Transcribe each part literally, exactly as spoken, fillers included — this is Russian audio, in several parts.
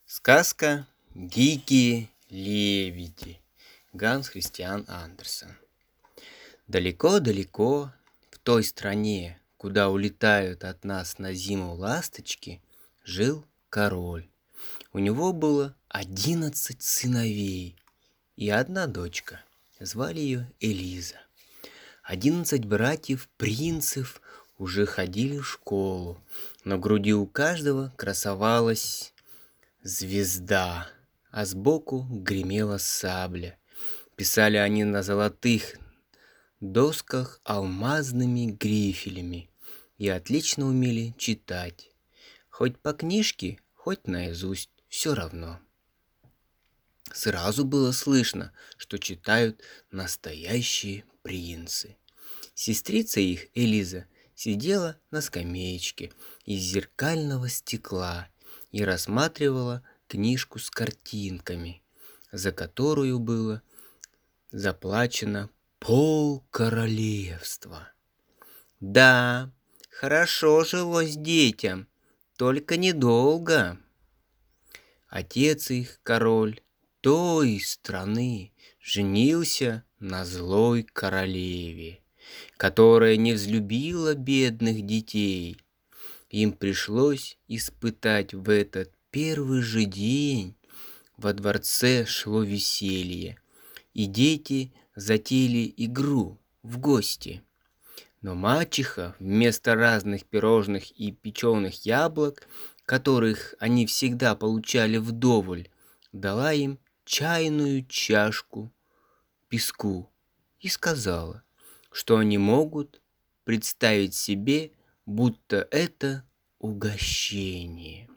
Сказка «Дикие лебеди». Ганс Христиан Андерсен. Далеко-далеко, в той стране, куда улетают от нас на зиму ласточки, жил король. У него было одиннадцать сыновей и одна дочка. Звали ее Элиза. Одиннадцать братьев-принцев уже ходили в школу, на груди у каждого красовалась звезда, а сбоку гремела сабля. Писали они на золотых досках алмазными грифелями и отлично умели читать. Хоть по книжке, хоть наизусть, все равно. Сразу было слышно, что читают настоящие принцы. Сестрица их, Элиза, сидела на скамеечке из зеркального стекла и рассматривала книжку с картинками, за которую было заплачено пол королевства. Да, хорошо жилось детям, только недолго. Отец их, король той страны, женился на злой королеве, которая не взлюбила бедных детей. Им пришлось испытать в этот первый же день. Во дворце шло веселье, и дети затеяли игру в гости. Но мачеха вместо разных пирожных и печеных яблок, которых они всегда получали вдоволь, дала им чайную чашку песку и сказала, что они могут представить себе, будто это угощение.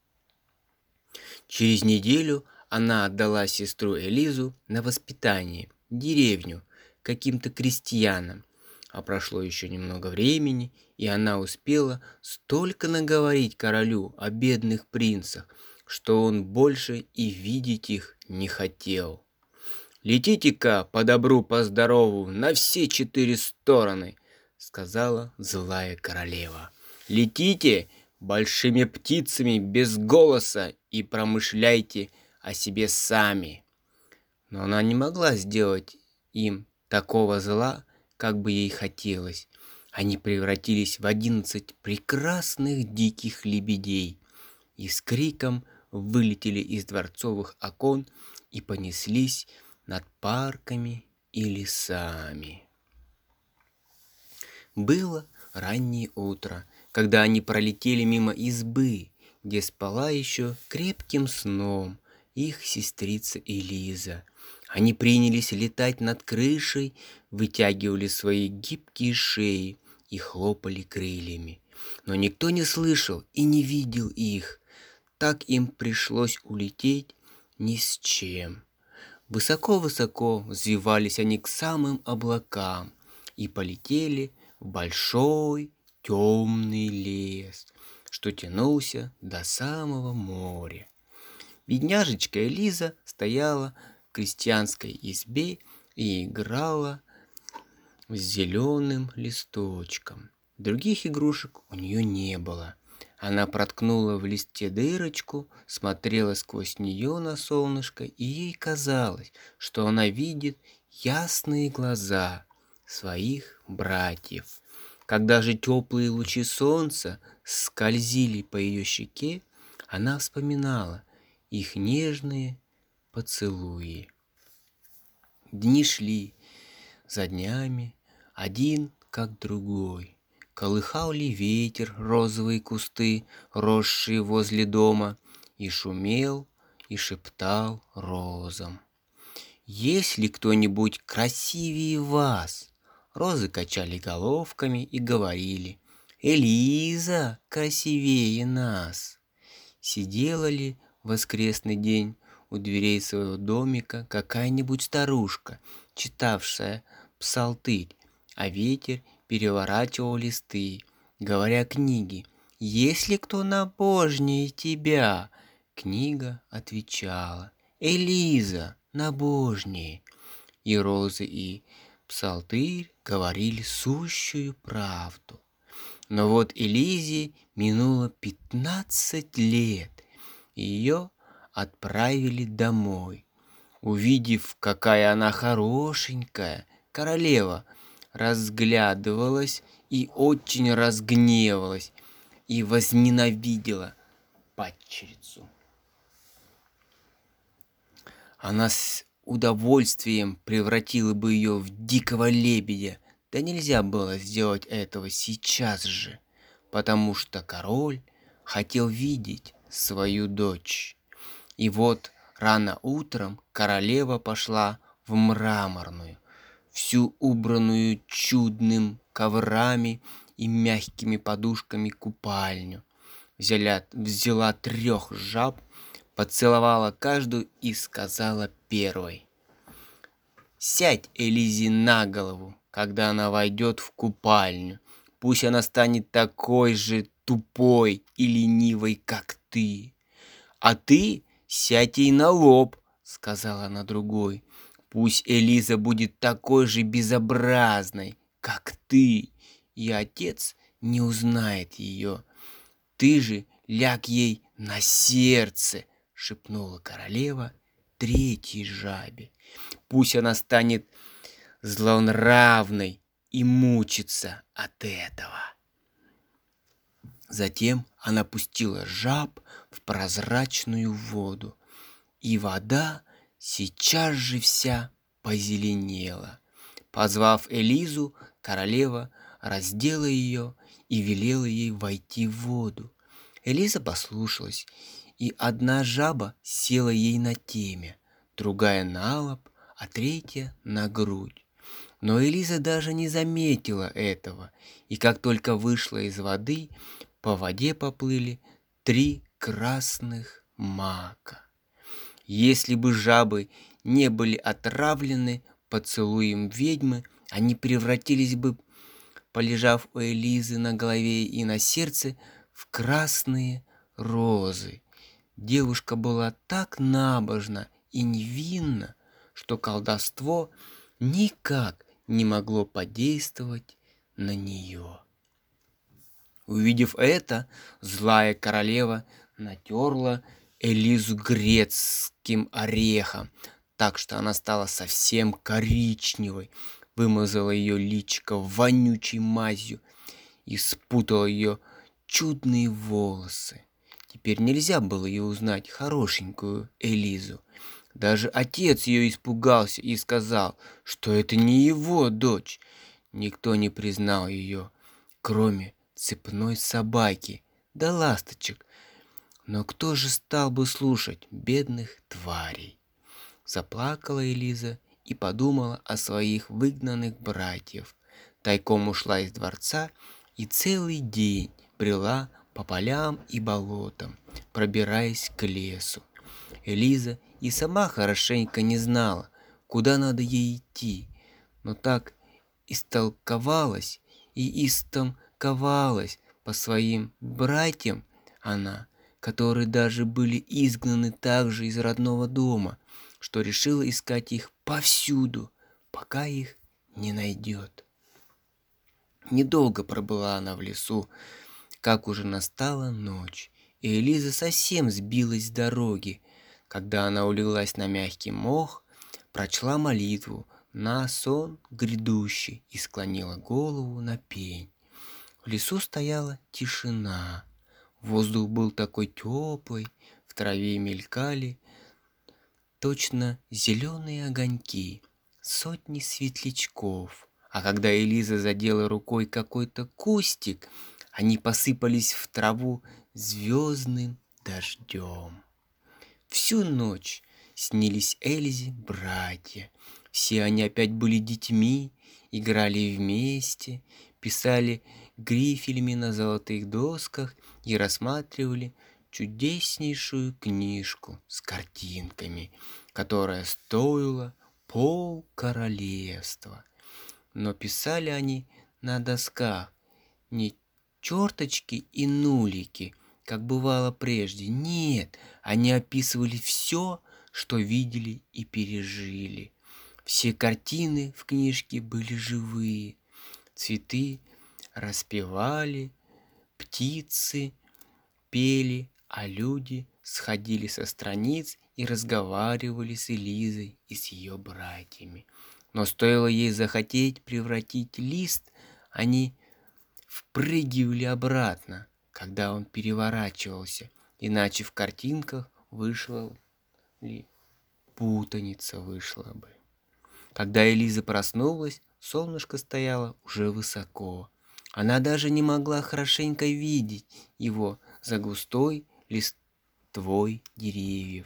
Через неделю она отдала сестру Элизу на воспитание в деревню каким-то крестьянам. А прошло еще немного времени, и она успела столько наговорить королю о бедных принцах, что он больше и видеть их не хотел. «Летите-ка по добру, по здорову на все четыре стороны», — сказала злая королева. «Летите большими птицами без голоса и промышляйте о себе сами». Но она не могла сделать им такого зла, как бы ей хотелось. Они превратились в одиннадцать прекрасных диких лебедей и с криком вылетели из дворцовых окон и понеслись над парками и лесами. Было раннее утро, когда они пролетели мимо избы, где спала еще крепким сном их сестрица Элиза. Они принялись летать над крышей, вытягивали свои гибкие шеи и хлопали крыльями. Но никто не слышал и не видел их. Так им пришлось улететь ни с чем. Высоко-высоко взвивались они к самым облакам и полетели в большой темный лес, что тянулся до самого моря. Бедняжечка Элиза стояла в крестьянской избе и играла с зеленым листочком. Других игрушек у нее не было. Она проткнула в листе дырочку, смотрела сквозь нее на солнышко, и ей казалось, что она видит ясные глаза своих братьев. Когда же теплые лучи солнца скользили по ее щеке, она вспоминала их нежные поцелуи. Дни шли за днями, один как другой. Колыхал ли ветер розовые кусты, росшие возле дома, и шумел, и шептал розам: «Есть ли кто-нибудь красивее вас?» Розы качали головками и говорили: «Элиза красивее нас». Сидела ли в воскресный день у дверей своего домика какая-нибудь старушка, читавшая псалтырь, а ветер переворачивал листы, говоря книге: «Есть ли кто набожнее тебя?» Книга отвечала: «Элиза набожнее». И розы, и псалтырь говорили сущую правду. Но вот Элизе минуло пятнадцать лет, и ее отправили домой. Увидев, какая она хорошенькая, королева разглядывалась и очень разгневалась и возненавидела падчерицу. Она с удовольствием превратила бы ее в дикого лебедя, да нельзя было сделать этого сейчас же, потому что король хотел видеть свою дочь. И вот рано утром королева пошла в мраморную, всю убранную чудным коврами и мягкими подушками купальню. Взяла, взяла трех жаб, поцеловала каждую и сказала первой: «Сядь, Элизе, на голову, когда она войдет в купальню. Пусть она станет такой же тупой и ленивой, как ты. А ты сядь ей на лоб», — сказала она другой. «Пусть Элиза будет такой же безобразной, как ты, и отец не узнает ее. Ты же ляг ей на сердце», — шепнула королева третьей жабе. «Пусть она станет злонравной и мучится от этого». Затем она пустила жаб в прозрачную воду, и вода сейчас же вся позеленела. Позвав Элизу, королева раздела ее и велела ей войти в воду. Элиза послушалась, и одна жаба села ей на темя, другая на лоб, а третья на грудь. Но Элиза даже не заметила этого, и как только вышла из воды, по воде поплыли три красных мака. Если бы жабы не были отравлены поцелуем ведьмы, они превратились бы, полежав у Элизы на голове и на сердце, в красные розы. Девушка была так набожна и невинна, что колдовство никак не могло подействовать на нее. Увидев это, злая королева натерла Элизу грецким орехом, так что она стала совсем коричневой, вымазала ее личико вонючей мазью и спутала ее чудные волосы. Теперь нельзя было ее узнать, хорошенькую Элизу. Даже отец ее испугался и сказал, что это не его дочь. Никто не признал ее, кроме цепной собаки да ласточек. Но кто же стал бы слушать бедных тварей? Заплакала Элиза и подумала о своих выгнанных братьев. Тайком ушла из дворца и целый день брела по полям и болотам, пробираясь к лесу. Элиза и сама хорошенько не знала, куда надо ей идти, но так истолковалась и истолковалась по своим братьям она, которые даже были изгнаны также из родного дома, что решила искать их повсюду, пока их не найдет. Недолго пробыла она в лесу, как уже настала ночь, и Элиза совсем сбилась с дороги. Когда она улеглась на мягкий мох, прочла молитву на сон грядущий и склонила голову на пень. В лесу стояла тишина. Воздух был такой теплый, в траве мелькали точно зеленые огоньки, сотни светлячков. А когда Элиза задела рукой какой-то кустик, они посыпались в траву звездным дождем. Всю ночь снились Эльзе братья. Все они опять были детьми, играли вместе, писали грифелями на золотых досках и рассматривали чудеснейшую книжку с картинками, которая стоила пол королевства. Но писали они на досках не черточки и нулики, как бывало прежде. Нет, они описывали все, что видели и пережили. Все картины в книжке были живые. Цветы распевали, птицы пели, а люди сходили со страниц и разговаривали с Элизой и с ее братьями. Но стоило ей захотеть превратить лист, они впрыгивали обратно, когда он переворачивался, иначе в картинках вышла ли путаница вышла бы. Когда Элиза проснулась, солнышко стояло уже высоко. Она даже не могла хорошенько видеть его за густой листвой деревьев.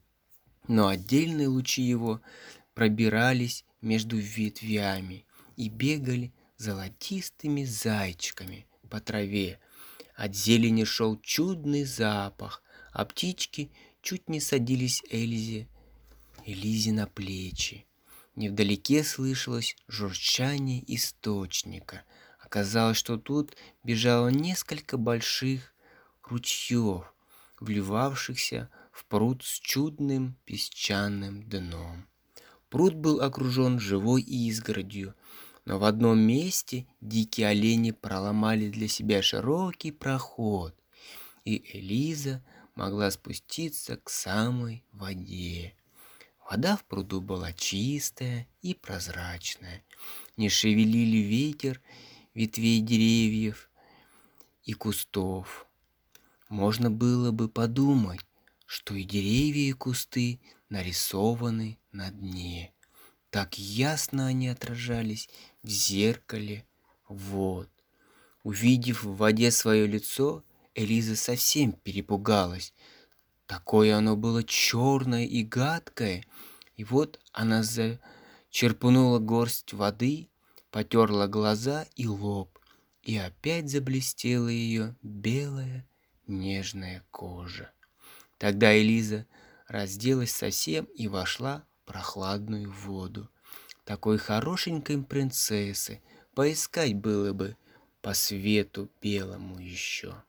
Но отдельные лучи его пробирались между ветвями и бегали золотистыми зайчиками по траве. От зелени шел чудный запах, а птички чуть не садились Эльзе, Элизе на плечи. Невдалеке слышалось журчание источника. Оказалось, что тут бежало несколько больших ручьев, вливавшихся в пруд с чудным песчаным дном. Пруд был окружен живой изгородью, но в одном месте дикие олени проломали для себя широкий проход, и Элиза могла спуститься к самой воде. Вода в пруду была чистая и прозрачная. Не шевелили ветер ветвей деревьев и кустов. Можно было бы подумать, что и деревья, и кусты нарисованы на дне. Так ясно они отражались в зеркале вод. Увидев в воде свое лицо, Элиза совсем перепугалась. Такое оно было черное и гадкое. И вот она зачерпнула горсть воды, потерла глаза и лоб, и опять заблестела ее белая нежная кожа. Тогда Элиза разделась совсем и вошла в прохладную воду. Такой хорошенькой принцессы поискать было бы по свету белому еще.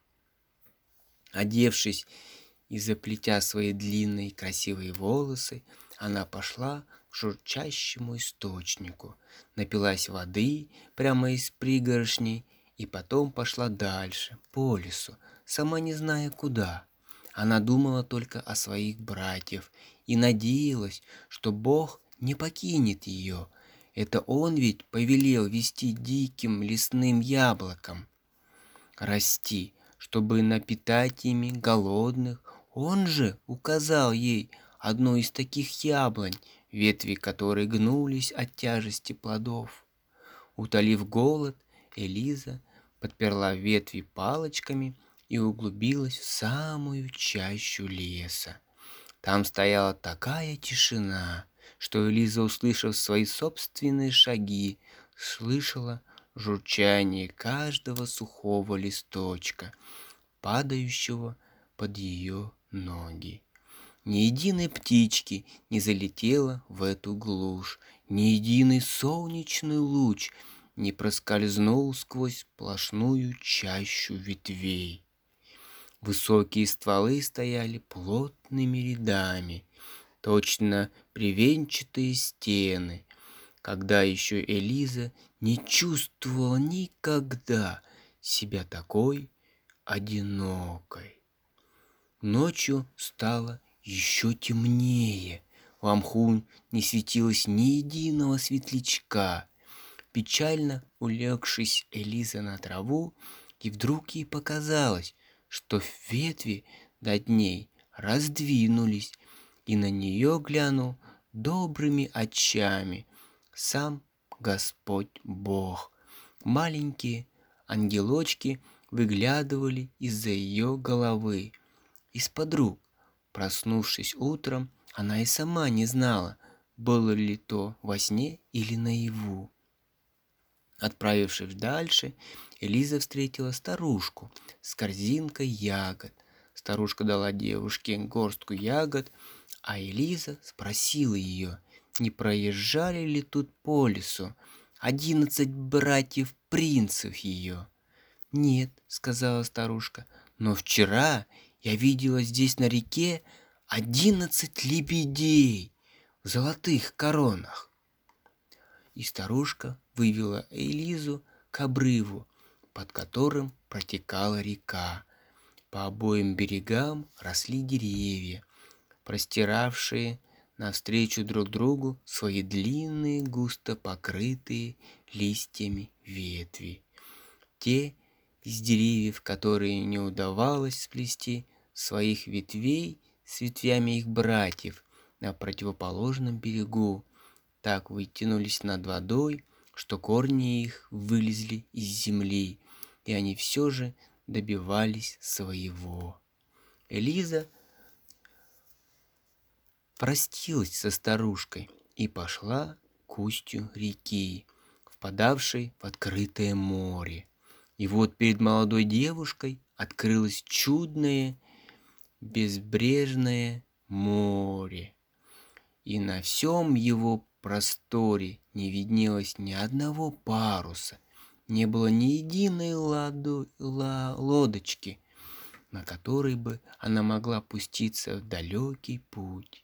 Одевшись и заплетя свои длинные красивые волосы, она пошла к журчащему источнику, напилась воды прямо из пригоршней и потом пошла дальше, по лесу, сама не зная куда. Она думала только о своих братьях и надеялась, что Бог не покинет ее. Это Он ведь повелел вести диким лесным яблоком расти, чтобы напитать ими голодных. Он же указал ей одну из таких яблонь, ветви которой гнулись от тяжести плодов. Утолив голод, Элиза подперла ветви палочками и углубилась в самую чащу леса. Там стояла такая тишина, что Элиза, услышав свои собственные шаги, слышала журчание каждого сухого листочка, падающего под ее ноги. Ни единой птички не залетела в эту глушь, ни единый солнечный луч не проскользнул сквозь сплошную чащу ветвей. Высокие стволы стояли плотными рядами, точно бревенчатые стены, когда еще Элиза не чувствовала никогда себя такой одинокой. Ночью стало еще темнее, в мху не светилось ни единого светлячка. Печально улегшись, Элиза на траву, и вдруг ей показалось, что ветви над ней раздвинулись, и на нее глянул добрыми очами сам Господь Бог. Маленькие ангелочки выглядывали из-за ее головы, из-под рук. Проснувшись утром, она и сама не знала, было ли то во сне или наяву. Отправившись дальше, Элиза встретила старушку с корзинкой ягод. Старушка дала девушке горстку ягод, а Элиза спросила ее, не проезжали ли тут по лесу одиннадцать братьев-принцев ее. «Нет», — сказала старушка, — «но вчера я видела здесь на реке одиннадцать лебедей в золотых коронах». И старушка вывела Элизу к обрыву, под которым протекала река. По обоим берегам росли деревья, простиравшие навстречу друг другу свои длинные, густо покрытые листьями ветви. Те из деревьев, которые не удавалось сплести своих ветвей с ветвями их братьев на противоположном берегу, так вытянулись над водой, что корни их вылезли из земли, и они все же добивались своего. Элиза простилась со старушкой и пошла к устью реки, впадавшей в открытое море. И вот перед молодой девушкой открылось чудное безбрежное море, и на всем его просторе не виднелось ни одного паруса, не было ни единой ладу, ла, лодочки, на которой бы она могла пуститься в далекий путь.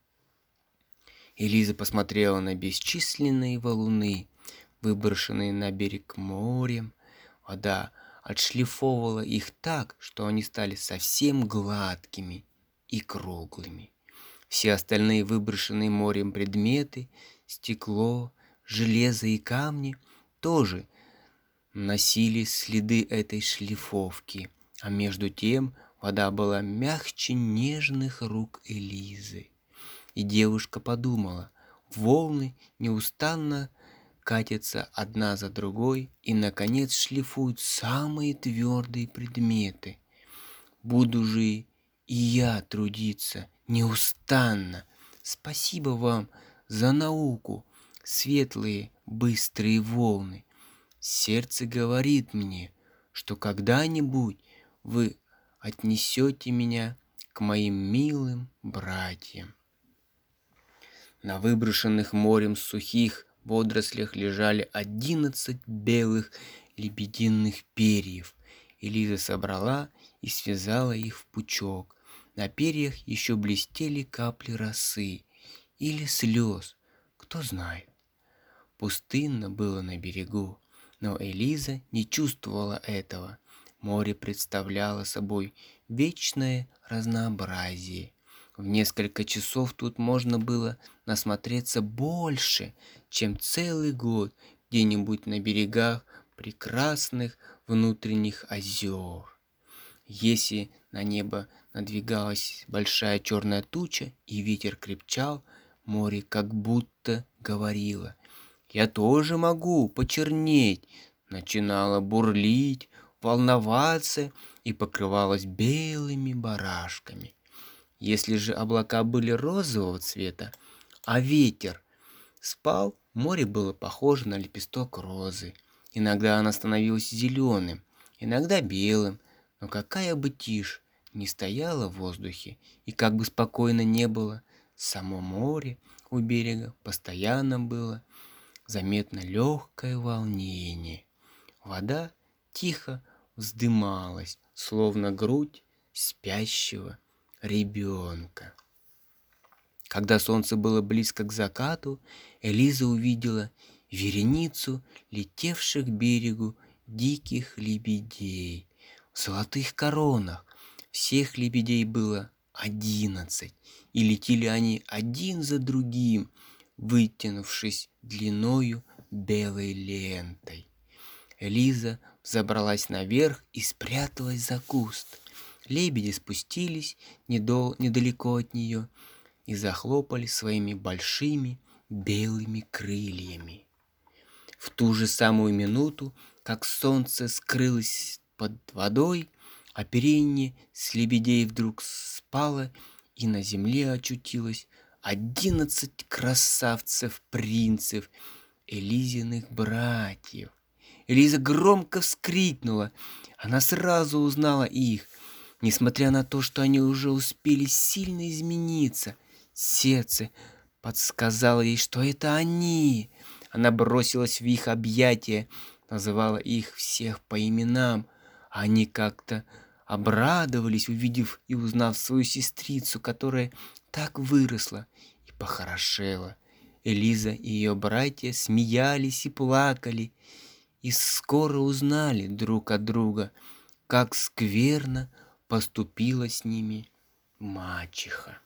Элиза посмотрела на бесчисленные валуны, выброшенные на берег морем. Вода отшлифовывала их так, что они стали совсем гладкими и круглыми. Все остальные выброшенные морем предметы, стекло, железо и камни, тоже носили следы этой шлифовки, а между тем вода была мягче нежных рук Элизы. И девушка подумала, волны неустанно катятся одна за другой и, наконец, шлифуют самые твердые предметы. Буду же и я трудиться неустанно. Спасибо вам за науку, светлые, быстрые волны. Сердце говорит мне, что когда-нибудь вы отнесете меня к моим милым братьям. На выброшенных морем сухих водорослях лежали одиннадцать белых лебединых перьев. Элиза собрала и связала их в пучок. На перьях еще блестели капли росы или слез, кто знает. Пустынно было на берегу, но Элиза не чувствовала этого. Море представляло собой вечное разнообразие. В несколько часов тут можно было насмотреться больше, чем целый год где-нибудь на берегах прекрасных внутренних озер. Если на небо надвигалась большая черная туча и ветер крепчал, море как будто говорило: «Я тоже могу почернеть», начинало бурлить, волноваться и покрывалось белыми барашками. Если же облака были розового цвета, а ветер спал, море было похоже на лепесток розы. Иногда оно становилось зеленым, иногда белым, но какая бы тишь ни стояла в воздухе и как бы спокойно не было, само море у берега постоянно было заметно легкое волнение. Вода тихо вздымалась, словно грудь спящего ребенка. Когда солнце было близко к закату, Элиза увидела вереницу летевших к берегу диких лебедей в золотых коронах. Всех лебедей было одиннадцать, и летели они один за другим, вытянувшись длиною белой лентой. Элиза взобралась наверх и спряталась за куст. Лебеди спустились недол- недалеко от нее и захлопали своими большими белыми крыльями. В ту же самую минуту, как солнце скрылось под водой, оперение с лебедей вдруг спало, и на земле очутилось одиннадцать красавцев-принцев, Элизиных братьев. Элиза громко вскрикнула. Она сразу узнала их, несмотря на то, что они уже успели сильно измениться. Сердце подсказало ей, что это они. Она бросилась в их объятия, называла их всех по именам. Они как-то обрадовались, увидев и узнав свою сестрицу, которая так выросла и похорошела. Элиза и ее братья смеялись и плакали, и скоро узнали друг от друга, как скверно поступила с ними мачеха.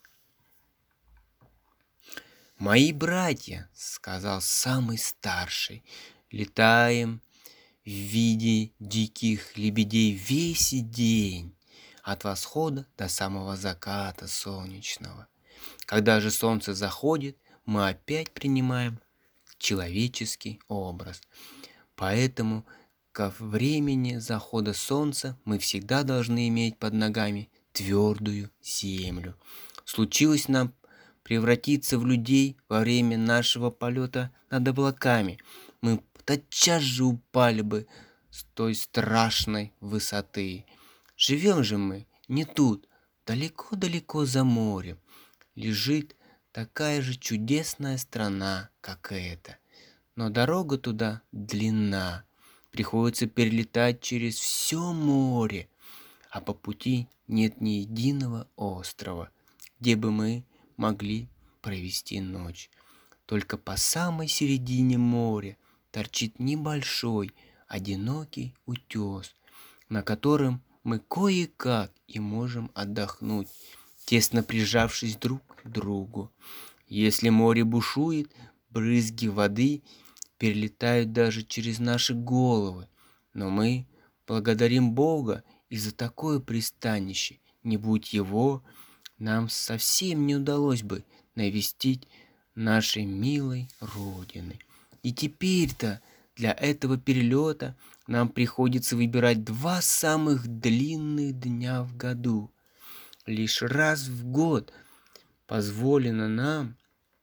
«Мои братья, — сказал самый старший, — летаем в виде диких лебедей весь день, от восхода до самого заката солнечного. Когда же солнце заходит, мы опять принимаем человеческий образ. Поэтому ко времени захода солнца мы всегда должны иметь под ногами твердую землю. Случилось нам превратиться в людей во время нашего полета над облаками, мы тотчас же упали бы с той страшной высоты. Живем же мы не тут, далеко-далеко за морем. Лежит такая же чудесная страна, как эта. Но дорога туда длинна. Приходится перелетать через все море, а по пути нет ни единого острова, где бы мы могли провести ночь. Только по самой середине моря торчит небольшой, одинокий утес, на котором мы кое-как и можем отдохнуть, тесно прижавшись друг к другу. Если море бушует, брызги воды перелетают даже через наши головы, но мы благодарим Бога и за такое пристанище. Не будь его, нам совсем не удалось бы навестить нашей милой Родины. И теперь-то для этого перелета нам приходится выбирать два самых длинных дня в году. Лишь раз в год позволено нам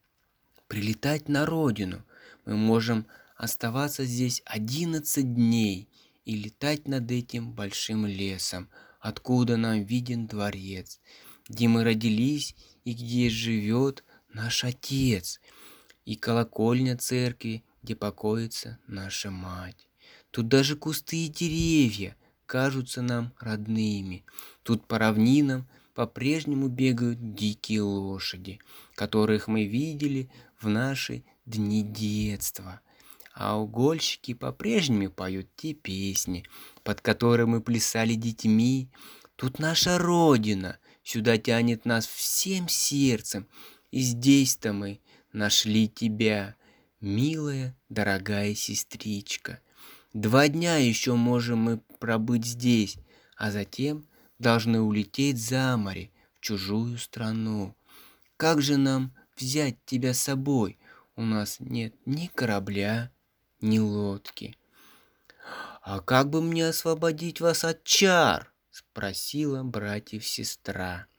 прилетать на родину. Мы можем оставаться здесь одиннадцать дней и летать над этим большим лесом, откуда нам виден дворец, где мы родились и где живет наш отец, и колокольня церкви, где покоится наша мать. Тут даже кусты и деревья кажутся нам родными. Тут по равнинам по-прежнему бегают дикие лошади, которых мы видели в наши дни детства. А угольщики по-прежнему поют те песни, под которые мы плясали детьми. Тут наша Родина, сюда тянет нас всем сердцем, и здесь-то мы нашли тебя, милая, дорогая сестричка. Два дня еще можем мы пробыть здесь, а затем должны улететь за море, в чужую страну. Как же нам взять тебя с собой? У нас нет ни корабля, ни лодки. А как бы мне освободить вас от чар? Спросила братьев сестра.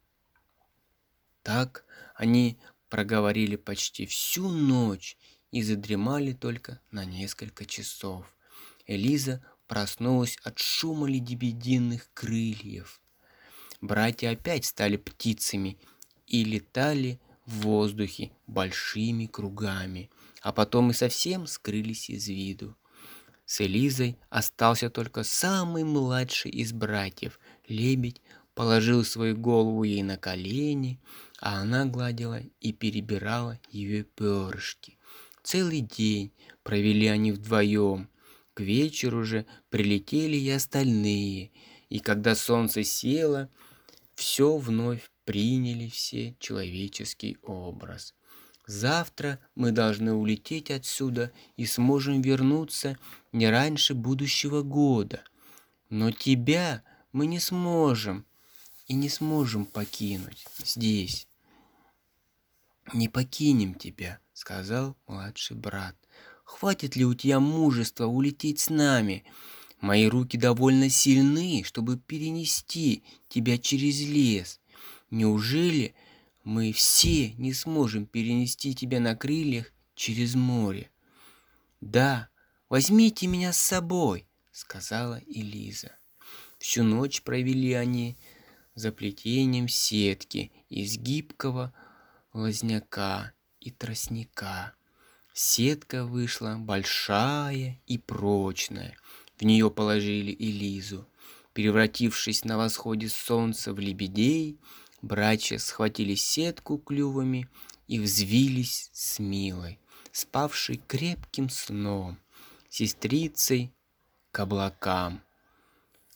Так они проговорили почти всю ночь и задремали только на несколько часов. Элиза проснулась от шума лебединых крыльев. Братья опять стали птицами и летали в воздухе большими кругами, а потом и совсем скрылись из виду. С Элизой остался только самый младший из братьев. Лебедь положил свою голову ей на колени, а она гладила и перебирала ее перышки. Целый день провели они вдвоем. К вечеру же прилетели и остальные, и когда солнце село, все вновь приняли все человеческий образ. Завтра мы должны улететь отсюда и сможем вернуться не раньше будущего года. Но тебя мы не сможем и не сможем покинуть здесь. «Не покинем тебя», — сказал младший брат. «Хватит ли у тебя мужества улететь с нами? Мои руки довольно сильны, чтобы перенести тебя через лес. Неужели мы все не сможем перенести тебя на крыльях через море?» «Да, возьмите меня с собой», — сказала Элиза. Всю ночь провели они за плетением сетки из гибкого лозняка и тростника. Сетка вышла большая и прочная. В нее положили Элизу. Превратившись на восходе солнца в лебедей, братья схватили сетку клювами и взвились с Милой, спавшей крепким сном, сестрицей, к облакам.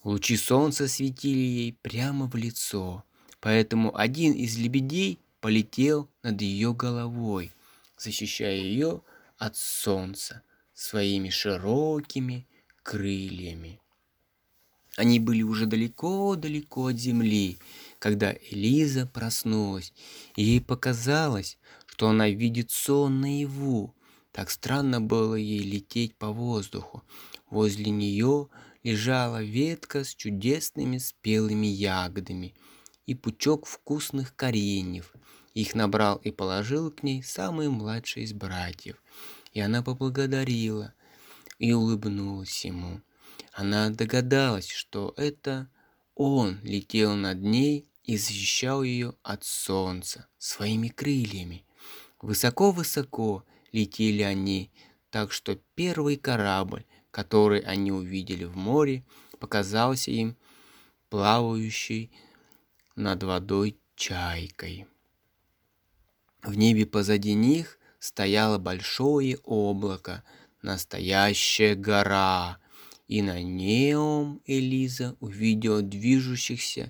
Лучи солнца светили ей прямо в лицо, поэтому один из лебедей полетел над ее головой, защищая ее от солнца своими широкими крыльями. Они были уже далеко-далеко от земли, когда Элиза проснулась, и ей показалось, что она видит сон наяву. Так странно было ей лететь по воздуху. Возле нее лежала ветка с чудесными спелыми ягодами и пучок вкусных кореньев. Их набрал и положил к ней самый младший из братьев, и она поблагодарила и улыбнулась ему. Она догадалась, что это он летел над ней и защищал ее от солнца своими крыльями. Высоко-высоко летели они, так что первый корабль, который они увидели в море, показался им плавающей над водой чайкой. В небе позади них стояло большое облако, настоящая гора, и на нем Элиза увидела движущихся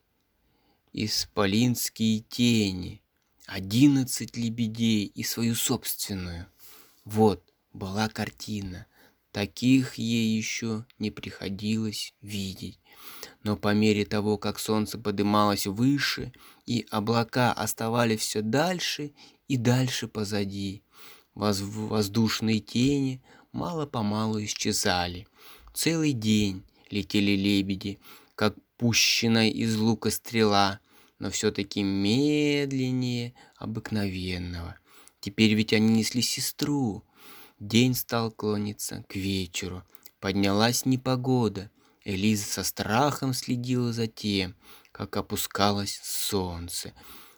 исполинские тени, одиннадцать лебедей и свою собственную. Вот была картина. Таких ей еще не приходилось видеть. Но по мере того, как солнце подымалось выше, и облака оставались все дальше и дальше позади, воз- воздушные тени мало-помалу исчезали. Целый день летели лебеди, как пущенная из лука стрела, но все-таки медленнее обыкновенного. Теперь ведь они несли сестру. День стал клониться к вечеру. Поднялась непогода. Элиза со страхом следила за тем, как опускалось солнце.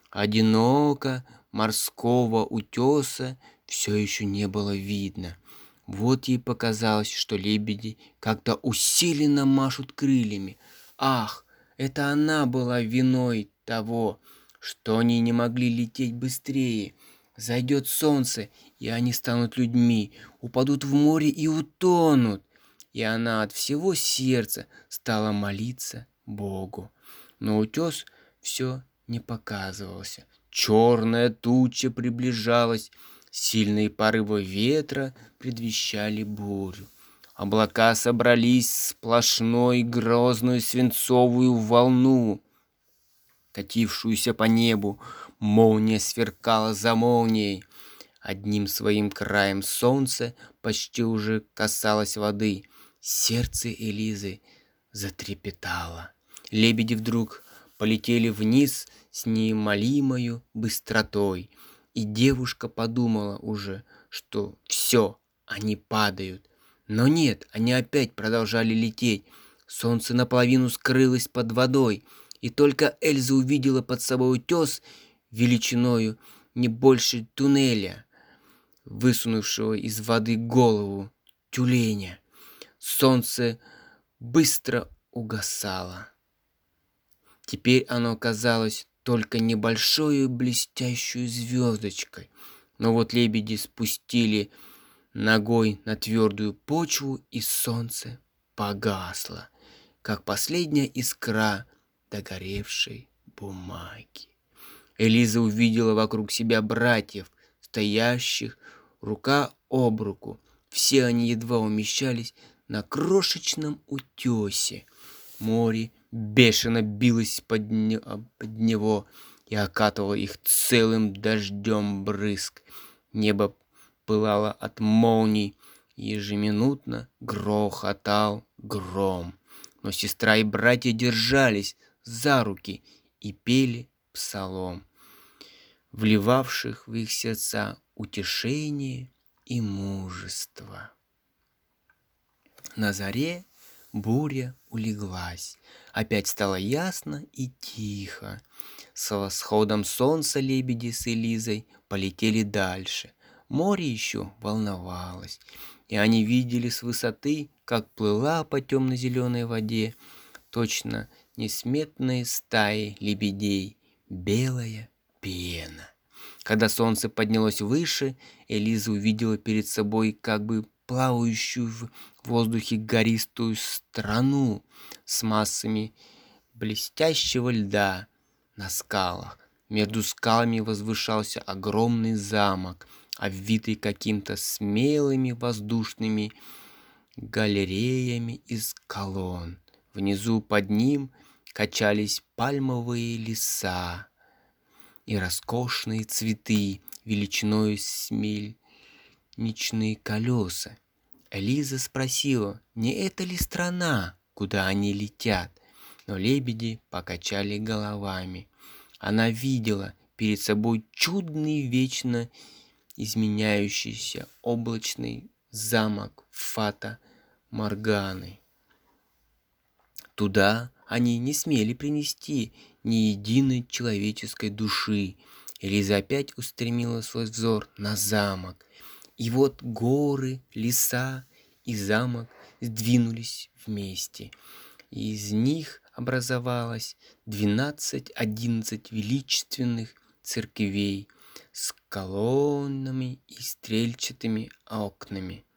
Одиноко морского утеса все еще не было видно. Вот ей показалось, что лебеди как-то усиленно машут крыльями. Ах, это она была виной того, что они не могли лететь быстрее. Зайдет солнце, и они станут людьми, упадут в море и утонут. И она от всего сердца стала молиться Богу. Но утес все не показывался. Черная туча приближалась, сильные порывы ветра предвещали бурю. Облака собрались в сплошной грозную свинцовую волну, катившуюся по небу. Молния сверкала за молнией. Одним своим краем солнце почти уже касалось воды. Сердце Элизы затрепетало. Лебеди вдруг полетели вниз с неумолимою быстротой, и девушка подумала уже, что все, они падают. Но нет, они опять продолжали лететь. Солнце наполовину скрылось под водой, и только Эльза увидела под собой утес величиною не больше туннеля, высунувшего из воды голову тюленя. Солнце быстро угасало. Теперь оно казалось только небольшой блестящей звездочкой. Но вот лебеди спустили ногой на твердую почву, и солнце погасло, как последняя искра догоревшей бумаги. Элиза увидела вокруг себя братьев, стоящих рука об руку. Все они едва умещались на крошечном утесе. Море бешено билось под, не, под него и окатывало их целым дождем брызг. Небо пылало от молний, и ежеминутно грохотал гром. Но сестра и братья держались за руки и пели псалом, вливавших в их сердца утешение и мужество. На заре буря улеглась. Опять стало ясно и тихо. С восходом солнца лебеди с Элизой полетели дальше. Море еще волновалось, и они видели с высоты, как плыла по темно-зеленой воде точно несметные стаи лебедей белая пена. Когда солнце поднялось выше, Элиза увидела перед собой как бы плавающую в в воздухе гористую страну с массами блестящего льда на скалах. Между скалами возвышался огромный замок, обвитый каким-то смелыми воздушными галереями из колонн. Внизу под ним качались пальмовые леса и роскошные цветы величиной с мельничные колеса. Элиза спросила, не это ли страна, куда они летят, но лебеди покачали головами. Она видела перед собой чудный, вечно изменяющийся облачный замок Фата Морганы. Туда они не смели принести ни единой человеческой души. Элиза опять устремила свой взор на замок. И вот горы, леса и замок сдвинулись вместе. И из них образовалось двенадцать-одиннадцать величественных церквей с колоннами и стрельчатыми окнами.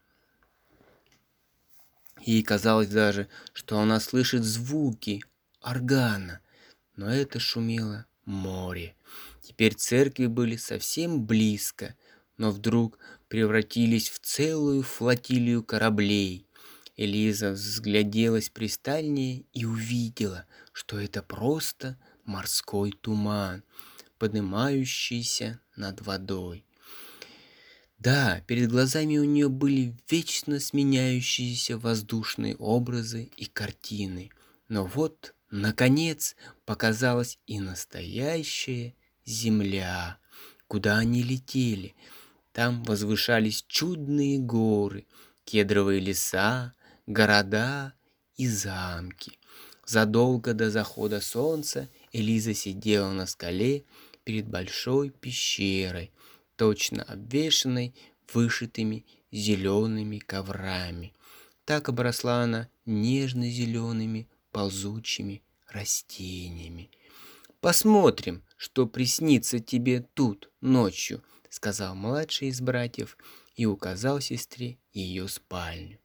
Ей казалось даже, что она слышит звуки органа, но это шумело море. Теперь церкви были совсем близко, но вдруг превратились в целую флотилию кораблей. Элиза взгляделась пристальнее и увидела, что это просто морской туман, поднимающийся над водой. Да, перед глазами у нее были вечно сменяющиеся воздушные образы и картины. Но вот, наконец, показалась и настоящая земля, куда они летели. Там возвышались чудные горы, кедровые леса, города и замки. Задолго до захода солнца Элиза сидела на скале перед большой пещерой, точно обвешанной вышитыми зелеными коврами. Так обросла она нежно-зелеными ползучими растениями. «Посмотрим, что приснится тебе тут ночью», — сказал младший из братьев и указал сестре ее спальню.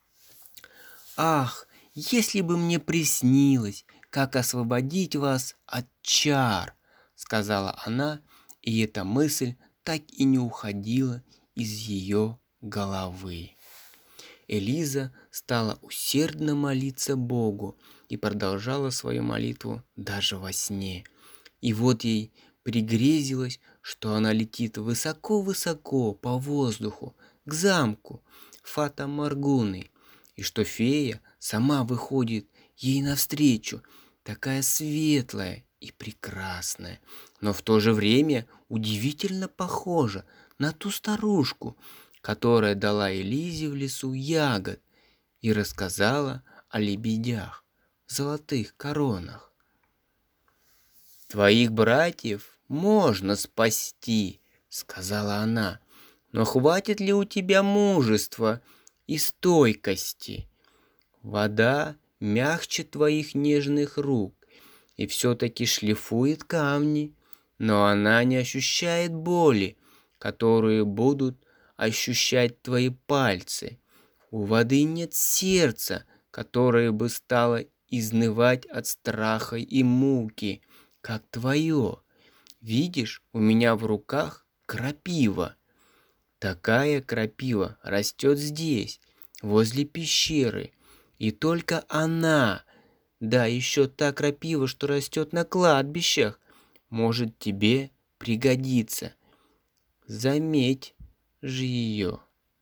«Ах, если бы мне приснилось, как освободить вас от чар», — сказала она, и эта мысль так и не уходила из ее головы. Элиза стала усердно молиться Богу и продолжала свою молитву даже во сне. И вот ей пригрезилось, что она летит высоко-высоко по воздуху к замку Фата Морганы, и что фея сама выходит ей навстречу, такая светлая и прекрасная, но в то же время удивительно похожа на ту старушку, которая дала Элизе в лесу ягод и рассказала о лебедях в золотых коронах. «Твоих братьев можно спасти», — сказала она, «но хватит ли у тебя мужества и стойкости? Вода мягче твоих нежных рук и все-таки шлифует камни, но она не ощущает боли, которую будут ощущать твои пальцы. У воды нет сердца, которое бы стало изнывать от страха и муки, как твое. Видишь, у меня в руках крапива. Такая крапива растет здесь, возле пещеры, и только она, да еще та крапива, что растет на кладбищах, может тебе пригодиться. Заметь же ее.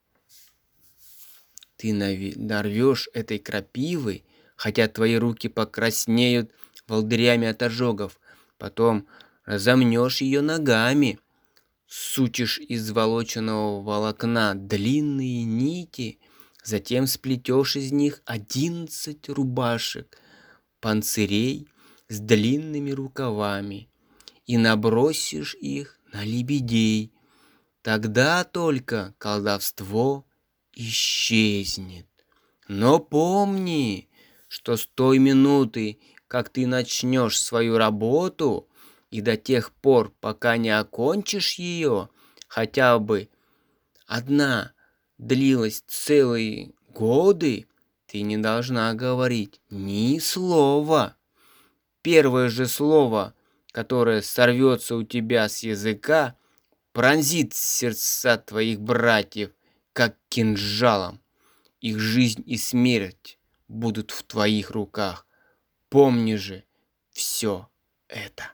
Ты нарвешь этой крапивы, хотя твои руки покраснеют волдырями от ожогов, потом разомнешь ее ногами, сучишь из волоченого волокна длинные нити, затем сплетешь из них одиннадцать рубашек, панцирей с длинными рукавами и набросишь их на лебедей. Тогда только колдовство исчезнет. Но помни, что с той минуты, как ты начнешь свою работу, и до тех пор, пока не окончишь ее, хотя бы одна длилась целый годы ты не должна говорить ни слова. Первое же слово, которое сорвется у тебя с языка, пронзит сердца твоих братьев, как кинжалом. Их жизнь и смерть будут в твоих руках. Помни же все это.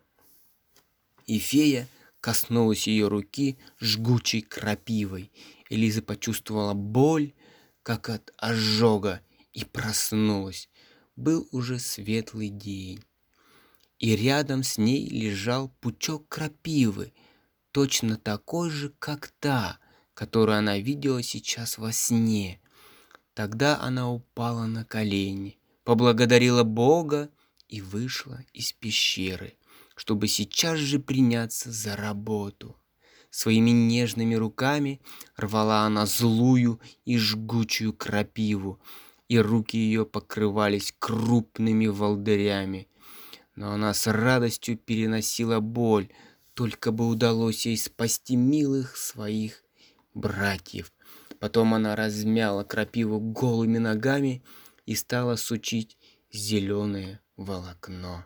И фея коснулась ее руки жгучей крапивой. Элиза почувствовала боль, как от ожога, и проснулась. Был уже светлый день, и рядом с ней лежал пучок крапивы, точно такой же, как та, которую она видела сейчас во сне. Тогда она упала на колени, поблагодарила Бога и вышла из пещеры, чтобы сейчас же приняться за работу. Своими нежными руками рвала она злую и жгучую крапиву, и руки ее покрывались крупными волдырями. Но она с радостью переносила боль, только бы удалось ей спасти милых своих братьев. Потом она размяла крапиву голыми ногами и стала сучить зеленое волокно.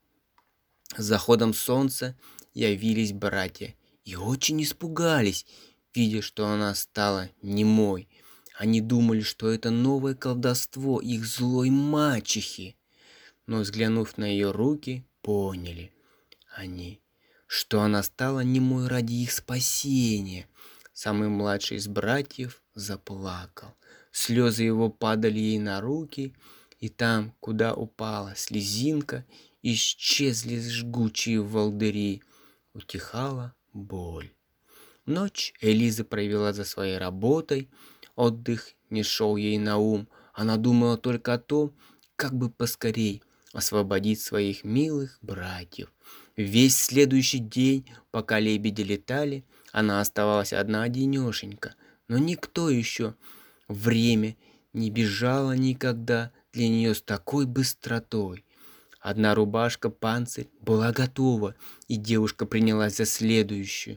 С заходом солнца явились братья и очень испугались, видя, что она стала немой. Они думали, что это новое колдовство их злой мачехи, но, взглянув на ее руки, поняли они, что она стала немой ради их спасения. Самый младший из братьев заплакал. Слезы его падали ей на руки, и там, куда упала слезинка, исчезли жгучие волдыри. Утихала боль. Ночь Элиза провела за своей работой. Отдых не шел ей на ум. Она думала только о том, как бы поскорей освободить своих милых братьев. Весь следующий день, пока лебеди летали, она оставалась одна-одинешенька, но никто еще время не бежало никогда для нее с такой быстротой. Одна рубашка-панцирь была готова, и девушка принялась за следующую.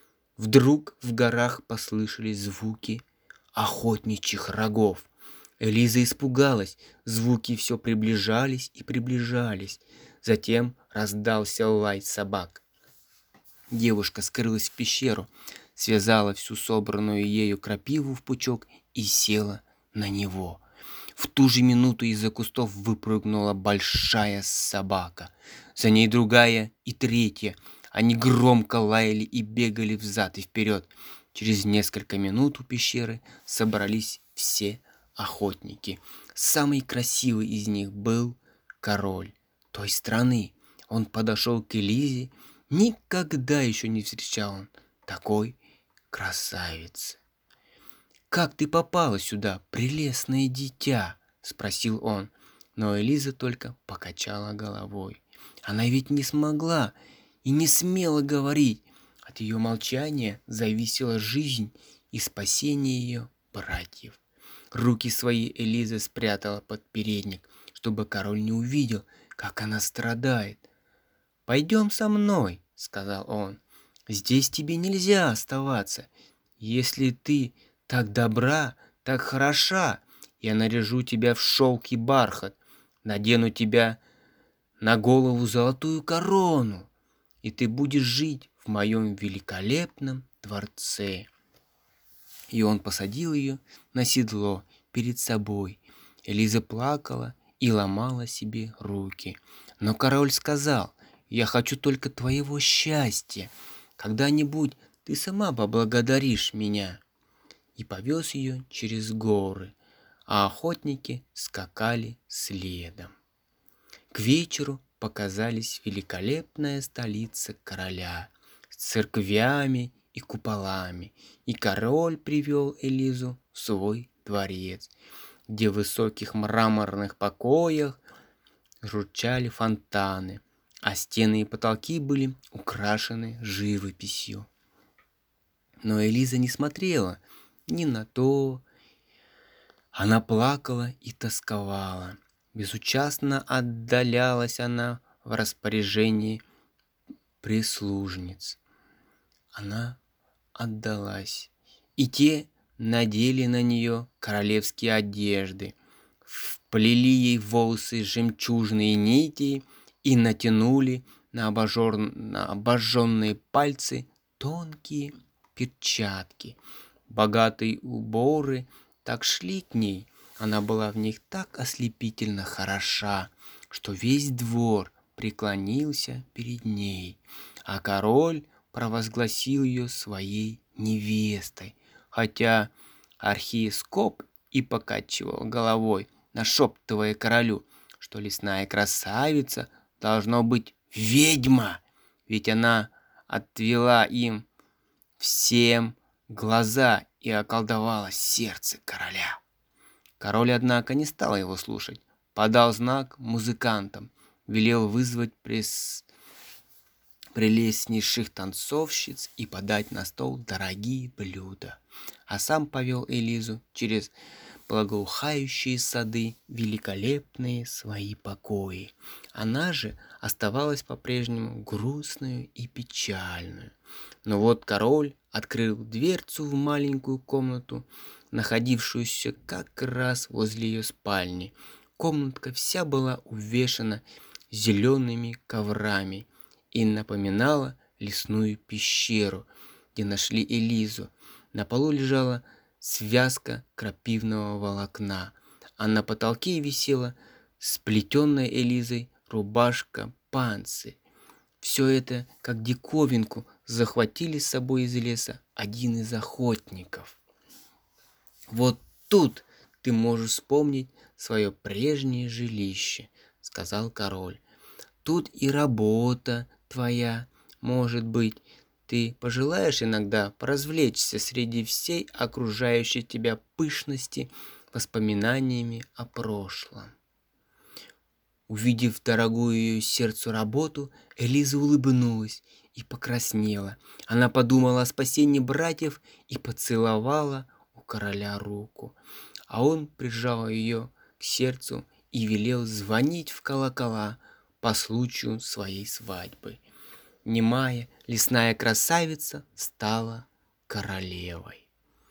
Вдруг в горах послышались звуки охотничьих рогов. Элиза испугалась, звуки все приближались и приближались. Затем раздался лай собак. Девушка скрылась в пещеру, связала всю собранную ею крапиву в пучок и села на него. В ту же минуту из-за кустов выпрыгнула большая собака. За ней другая и третья. Они громко лаяли и бегали взад и вперед. Через несколько минут у пещеры собрались все охотники. Самый красивый из них был король той страны. Он подошел к Элизе. Никогда еще не встречал он такой красавицы. «Как ты попала сюда, прелестное дитя?» — спросил он. Но Элиза только покачала головой. Она ведь не смогла и не смела говорить. От ее молчания зависела жизнь и спасение ее братьев. Руки свои Элиза спрятала под передник, чтобы король не увидел, как она страдает. «Пойдем со мной», — сказал он. «Здесь тебе нельзя оставаться. Если ты так добра, так хороша, я наряжу тебя в шелк и бархат, надену тебя на голову золотую корону, и ты будешь жить в моем великолепном дворце». И он посадил ее на седло перед собой. Элиза плакала и ломала себе руки. Но король сказал: «Я хочу только твоего счастья. Когда-нибудь ты сама поблагодаришь меня». И повез ее через горы, а охотники скакали следом. К вечеру показались великолепная столица короля с церквями и куполами, и король привел Элизу в свой дворец, где в высоких мраморных покоях журчали фонтаны, а стены и потолки были украшены живописью. Но Элиза не смотрела ни на то. Она плакала и тосковала. Безучастно отдалялась она в распоряжении прислужниц. Она отдалась, и те надели на нее королевские одежды, вплели ей в волосы жемчужные нити и натянули на, обожор... на обожженные пальцы тонкие перчатки. Богатые уборы так шли к ней, она была в них так ослепительно хороша, что весь двор преклонился перед ней, а король провозгласил ее своей невестой, хотя архиескоп и покачивал головой, нашептывая королю, что лесная красавица должно быть ведьма, ведь она отвела им всем глаза и околдовала сердце короля. Король, однако, не стал его слушать, подал знак музыкантам, велел вызвать прес... прелестнейших танцовщиц и подать на стол дорогие блюда, а сам повел Элизу через благоухающие сады, великолепные свои покои. Она же оставалась по-прежнему грустную и печальную. Но вот король открыл дверцу в маленькую комнату, находившуюся как раз возле ее спальни. Комнатка вся была увешана зелеными коврами и напоминала лесную пещеру, где нашли Элизу. На полу лежала связка крапивного волокна, а на потолке висела сплетенная Элизой рубашка-панцирь. Все это, как диковинку, захватили с собой из леса один из охотников. «Вот тут ты можешь вспомнить свое прежнее жилище», — сказал король. «Тут и работа твоя, может быть. Ты пожелаешь иногда поразвлечься среди всей окружающей тебя пышности воспоминаниями о прошлом». Увидев дорогую ее сердцу работу, Элиза улыбнулась и покраснела. Она подумала о спасении братьев и поцеловала у короля руку. А он прижал ее к сердцу и велел звонить в колокола по случаю своей свадьбы. Немая лесная красавица стала королевой.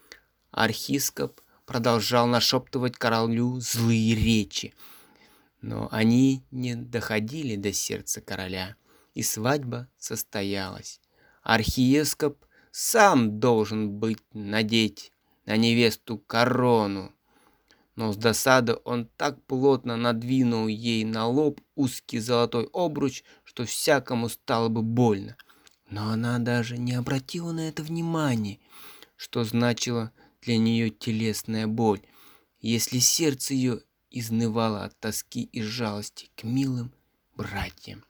Архископ продолжал нашептывать королю злые речи, но они не доходили до сердца короля, и свадьба состоялась. Архиескоп сам должен быть надеть на невесту корону, но с досады он так плотно надвинул ей на лоб узкий золотой обруч, что всякому стало бы больно. Но она даже не обратила на это внимания, что значило для нее телесная боль, если сердце ее изнывало от тоски и жалости к милым братьям.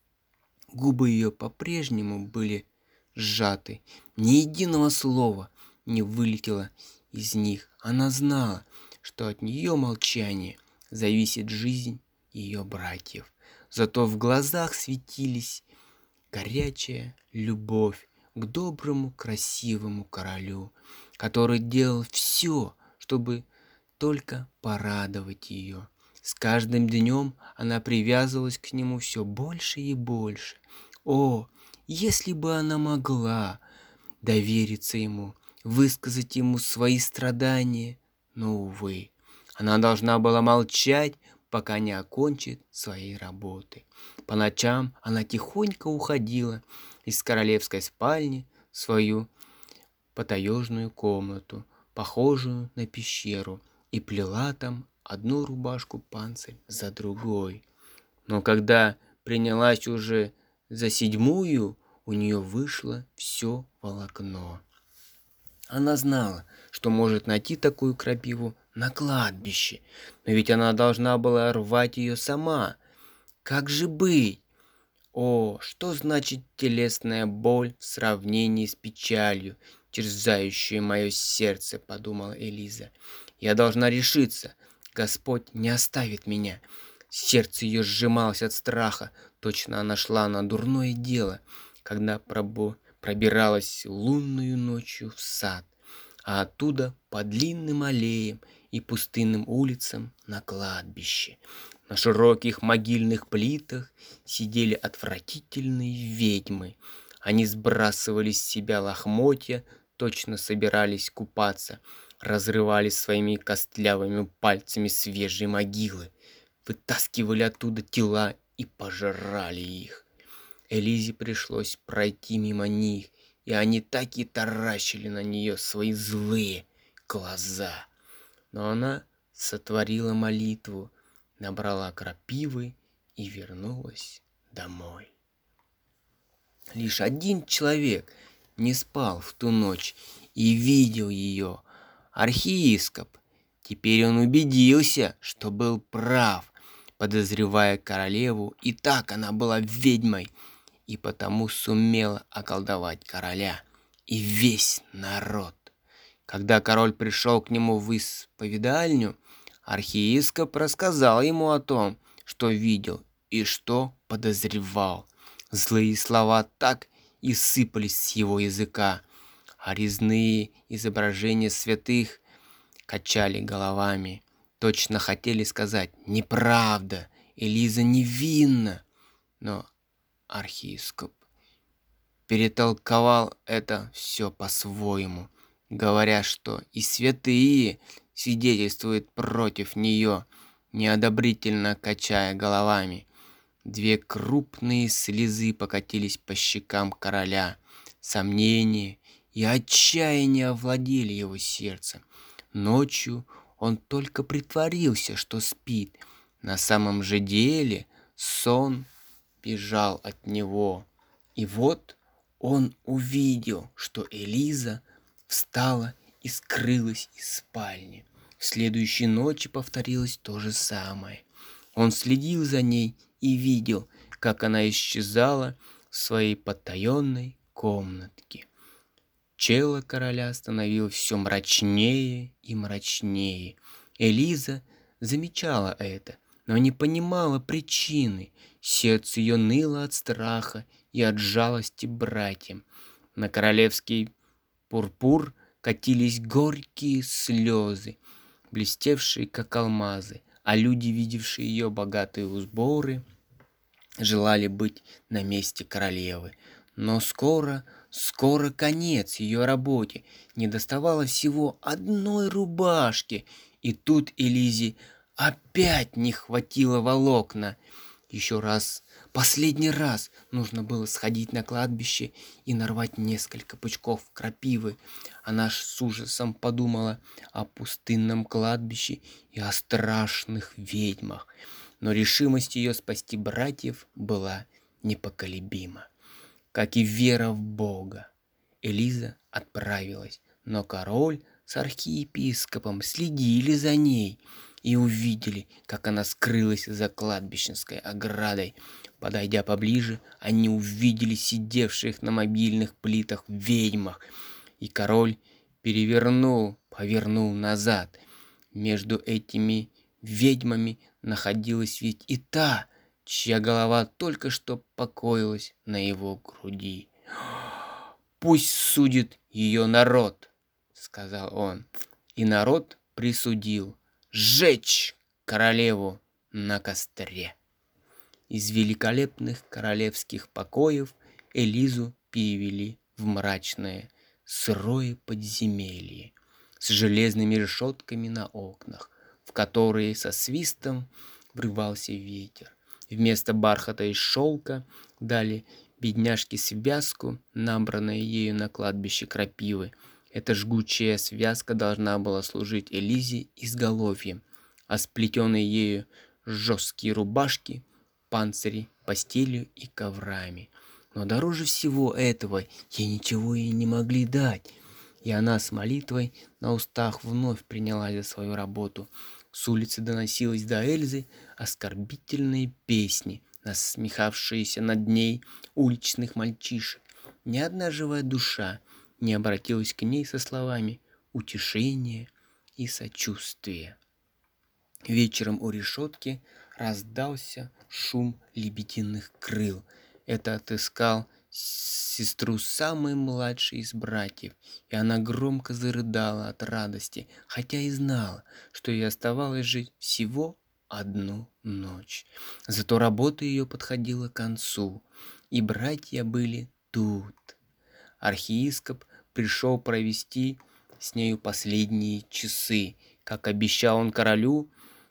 Губы ее по-прежнему были сжаты, ни единого слова не вылетело из них. Она знала, что от нее молчания зависит жизнь ее братьев. Зато в глазах светились горячая любовь к доброму, красивому королю, который делал все, чтобы только порадовать ее. С каждым днем она привязывалась к нему все больше и больше. О, если бы она могла довериться ему, высказать ему свои страдания, но, увы, она должна была молчать, пока не окончит своей работы. По ночам она тихонько уходила из королевской спальни в свою потаежную комнату, похожую на пещеру, и плела там одну рубашку-панцирь за другой. Но когда принялась уже за седьмую, у нее вышло все волокно. Она знала, что может найти такую крапиву на кладбище, но ведь она должна была рвать ее сама. Как же быть? О, что значит телесная боль в сравнении с печалью, терзающей мое сердце, подумала Элиза. Я должна решиться. Господь не оставит меня. Сердце ее сжималось от страха. Точно она шла на дурное дело, когда пробу... пробиралась лунную ночью в сад, а оттуда по длинным аллеям и пустынным улицам на кладбище. На широких могильных плитах сидели отвратительные ведьмы. Они сбрасывали с себя лохмотья точно собирались купаться, разрывали своими костлявыми пальцами свежие могилы, вытаскивали оттуда тела и пожирали их. Элизе пришлось пройти мимо них, и они так и таращили на нее свои злые глаза. Но она сотворила молитву, набрала крапивы и вернулась домой. Лишь один человек не спал в ту ночь и видел ее — архиепископ. Теперь он убедился, что был прав, подозревая королеву, и так она была ведьмой, и потому сумела околдовать короля и весь народ. Когда король пришел к нему в исповедальню, архиепископ рассказал ему о том, что видел и что подозревал. Злые слова так и сыпались с его языка, а резные изображения святых качали головами. Точно хотели сказать: «Неправда, Элиза невинна». Но архиепископ перетолковал это все по-своему, говоря, что и святые свидетельствуют против нее, неодобрительно качая головами. Две крупные слезы покатились по щекам короля. Сомнение и отчаяние овладели его сердцем. Ночью он только притворился, что спит. На самом же деле сон бежал от него. И вот он увидел, что Элиза встала и скрылась из спальни. В следующей ночи повторилось то же самое. Он следил за ней и видел, как она исчезала в своей потаенной комнатке. Чело короля становилось все мрачнее и мрачнее. Элиза замечала это, но не понимала причины. Сердце ее ныло от страха и от жалости братьям. На королевский пурпур катились горькие слезы, блестевшие как алмазы, а люди, видевшие ее богатые сборы, желали быть на месте королевы. Но скоро, скоро конец ее работе. Не доставало всего одной рубашки, и тут Элизе опять не хватило волокна. Еще раз, последний раз нужно было сходить на кладбище и нарвать несколько пучков крапивы. Она с ужасом подумала о пустынном кладбище и о страшных ведьмах. Но решимость ее спасти братьев была непоколебима, как и вера в Бога. Элиза отправилась, но король с архиепископом следили за ней и увидели, как она скрылась за кладбищенской оградой. Подойдя поближе, они увидели сидевших на мобильных плитах ведьмах, и король перевернул, повернул назад. Между этими ведьмами находилась ведь и та, чья голова только что покоилась на его груди. «Пусть судит ее народ», — сказал он. И народ присудил сжечь королеву на костре. Из великолепных королевских покоев Элизу перевели в мрачное, сырое подземелье с железными решетками на окнах, в которые со свистом врывался ветер. Вместо бархата и шелка дали бедняжке связку, набранной ею на кладбище крапивы. Эта жгучая связка должна была служить Элизе изголовьем, а сплетенные ею жесткие рубашки, панцири, постелью и коврами. Но дороже всего этого ей ничего и не могли дать, и она с молитвой на устах вновь принялась за свою работу. С улицы доносилось до Эльзы оскорбительные песни, насмехавшиеся над ней уличных мальчишек. Ни одна живая душа не обратилась к ней со словами утешения и сочувствия. Вечером у решетки раздался шум лебединых крыл. Это отыскал сестру самый младший из братьев, и она громко зарыдала от радости, хотя и знала, что ей оставалось жить всего одну ночь. Зато работа ее подходила к концу, и братья были тут. Архиепископ пришел провести с нею последние часы, как обещал он королю,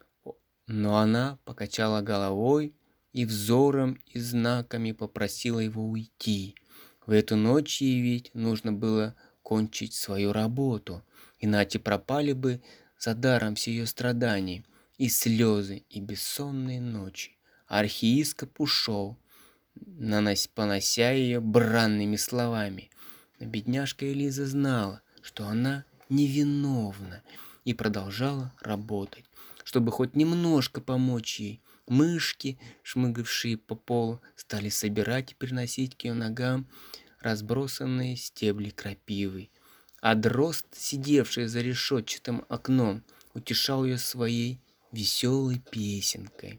но она покачала головой и взором и знаками попросила его уйти. В эту ночь ей ведь нужно было кончить свою работу, иначе пропали бы за даром все ее страдания, и слезы, и бессонные ночи. Архиископ ушел, нанос, понося ее бранными словами. Но бедняжка Элиза знала, что она невиновна, и продолжала работать, чтобы хоть немножко помочь ей. Мышки, шмыгавшие по полу, стали собирать и приносить к ее ногам разбросанные стебли крапивы. А дрозд, сидевший за решетчатым окном, утешал ее своей веселой песенкой.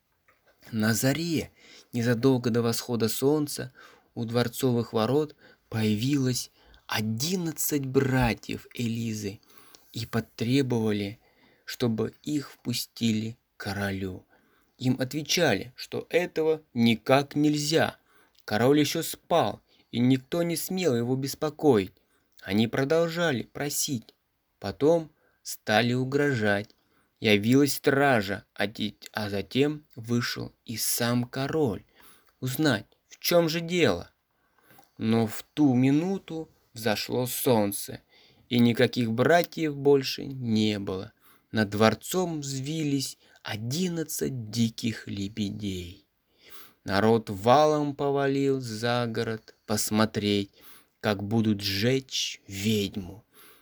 На заре, незадолго до восхода солнца, у дворцовых ворот появилось одиннадцать братьев Элизы и потребовали, чтобы их впустили к королю. Им отвечали, что этого никак нельзя. Король еще спал, и никто не смел его беспокоить. Они продолжали просить, потом стали угрожать. Явилась стража, а, де- а затем вышел и сам король узнать, в чем же дело. Но в ту минуту взошло солнце, и никаких братьев больше не было. Над дворцом взвились одиннадцать диких лебедей. Народ валом повалил за город посмотреть, как будут сжечь ведьму.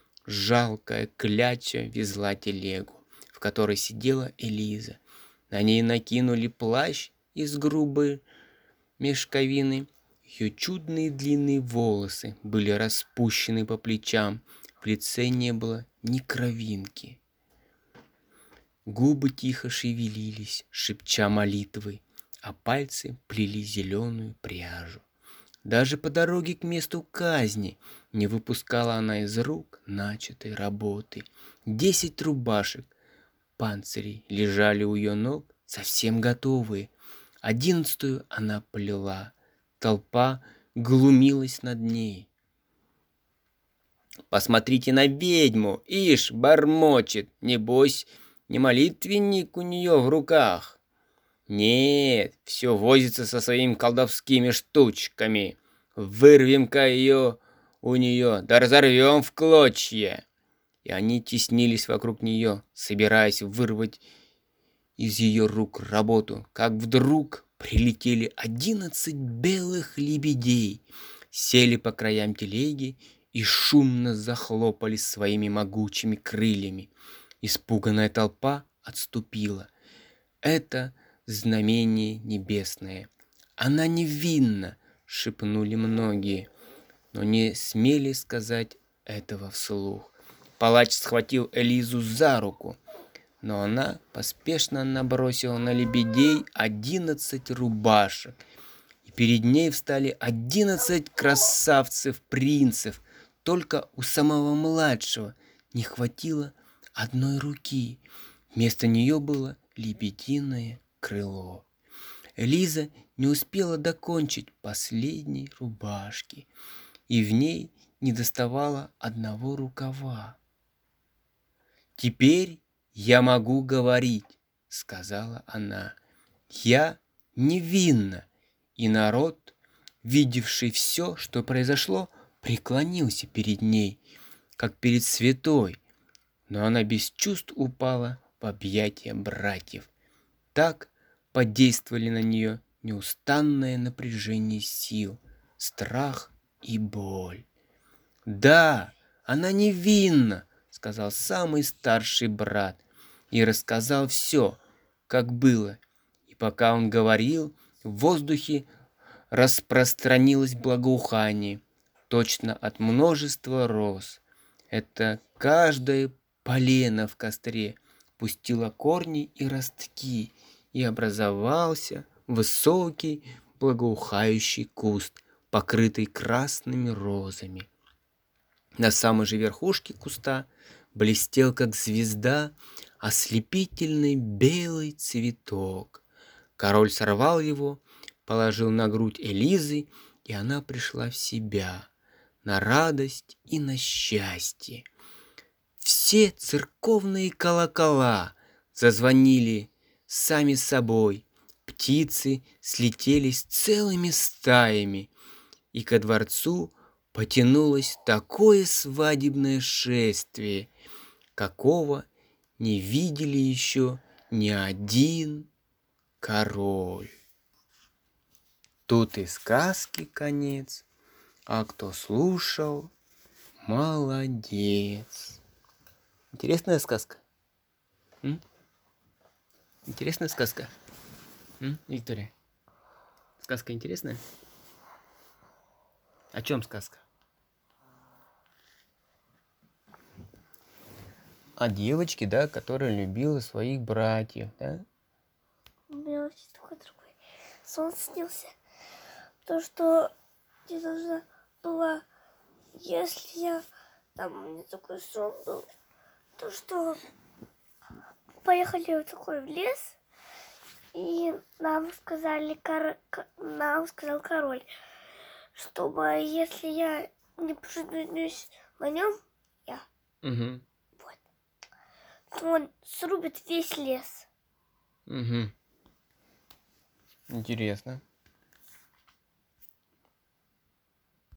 Жалкая кляча везла телегу, в которой сидела Элиза. На ней накинули плащ из грубой мешковины. Ее чудные длинные волосы были распущены по плечам, в лице не было ни кровинки. Губы тихо шевелились, шепча молитвы, а пальцы плели зеленую пряжу. Даже по дороге к месту казни не выпускала она из рук начатой работы. Десять рубашек, панцирей лежали у ее ног, совсем готовые. Одиннадцатую она плела. Толпа глумилась над ней. «Посмотрите на ведьму! Ишь, бормочет! Небось, не молитвенник у нее в руках!» «Нет, все возится со своими колдовскими штучками. Вырвем-ка ее у нее, да разорвем в клочья!» И они теснились вокруг нее, собираясь вырвать из ее рук работу, как вдруг прилетели одиннадцать белых лебедей, сели по краям телеги и шумно захлопали своими могучими крыльями. Испуганная толпа отступила. Это знамение небесное. Она невинна, шепнули многие, но не смели сказать этого вслух. Палач схватил Элизу за руку, но она поспешно набросила на лебедей одиннадцать рубашек, и перед ней встали одиннадцать красавцев-принцев. Только у самого младшего не хватило одной руки. Вместо нее было лебединое крыло. Элиза не успела докончить последней рубашки, и в ней не доставало одного рукава. «Теперь я могу говорить», — сказала она. «Я невинна». И народ, видевший все, что произошло, преклонился перед ней, как перед святой. Но она без чувств упала в объятия братьев. Так подействовали на нее неустанное напряжение сил, страх и боль. «Да, она невинна», — сказал самый старший брат, и рассказал все, как было. И пока он говорил, в воздухе распространилось благоухание, точно от множества роз. Это каждое полено в костре пустило корни и ростки, и образовался высокий благоухающий куст, покрытый красными розами. На самой же верхушке куста блестел, как звезда, ослепительный белый цветок. Король сорвал его, положил на грудь Элизы, и она пришла в себя. на радость и на счастье. Все церковные колокола зазвонили сами собой, птицы слетелись целыми стаями, и ко дворцу потянулось такое свадебное шествие, какого не видели еще ни один король. Тут и сказки конец, а кто слушал, молодец. Интересная сказка? М? Интересная сказка? М, Виктория? Сказка интересная? О чем сказка? О девочке, да, которая любила своих братьев, да? У меня вообще такой другой сон снился. То, что я должна была, если я, там у меня такой сон был, то, что поехали вот такой в лес, и нам сказали, кор... нам сказал король, чтобы если я не поженюсь на нем, я, Угу. вот, то он срубит весь лес. Угу. Интересно.